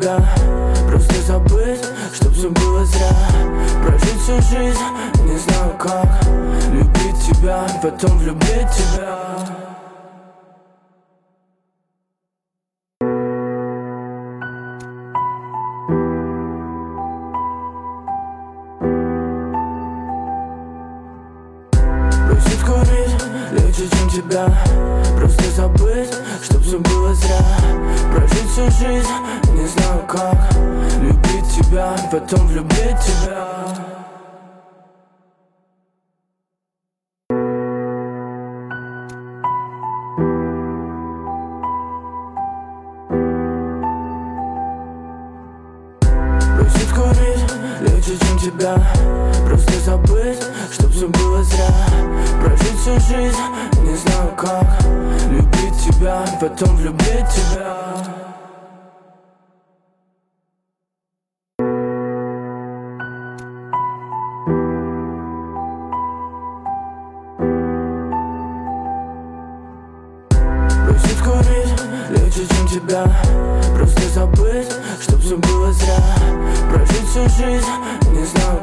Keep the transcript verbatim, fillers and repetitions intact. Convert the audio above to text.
тебя, просто забыть, чтоб все было зря. Прожить всю жизнь, не знаю как. Любить тебя, потом влюбить тебя. Бросить курить, легче, чем тебя, просто забыть, чтоб все было зря. Прожить всю жизнь, не знаю как. Любить тебя, потом влюбить тебя. Бросить курить, легче, чем тебя, просто забыть, чтоб все было зря. Прожить всю жизнь, не знаю как. Любить тебя, потом влюбить тебя. Бросить курить, легче, чем тебя, просто забыть, чтоб все было зря. Прожить всю жизнь, не знаю